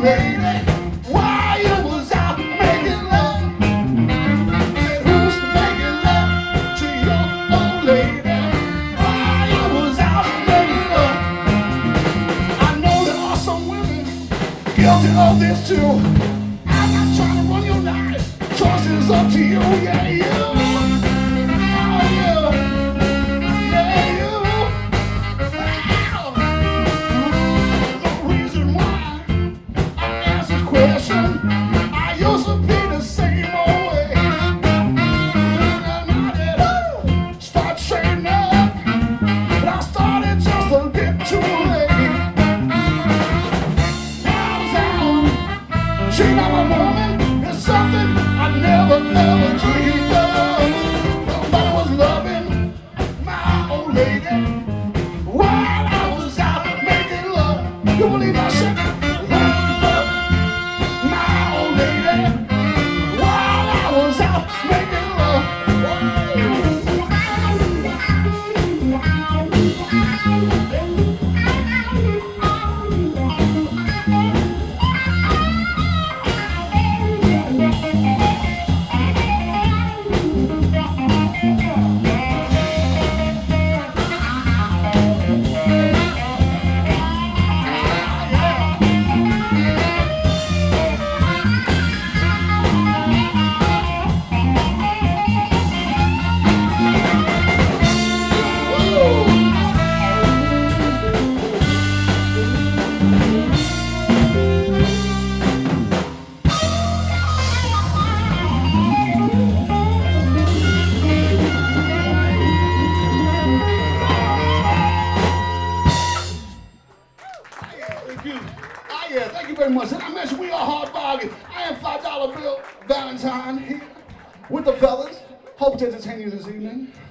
lady, while you was out making love. Said, who's making love to your old lady while you was out making love? I know there are some women guilty of this too. I'm not trying to run your life. Choice is up to you, yeah, you. I used to be the same old way. Start straightening up, but I started just a bit too late. I was out, cheating on my woman. It's something I never ever dreamed of. Nobody was loving my old lady while I was out making love. You believe that shit? Thank you very much. And I mentioned we are hard bargain. I am $5 Bill Valentine here with the fellas. Hope to entertain you this evening.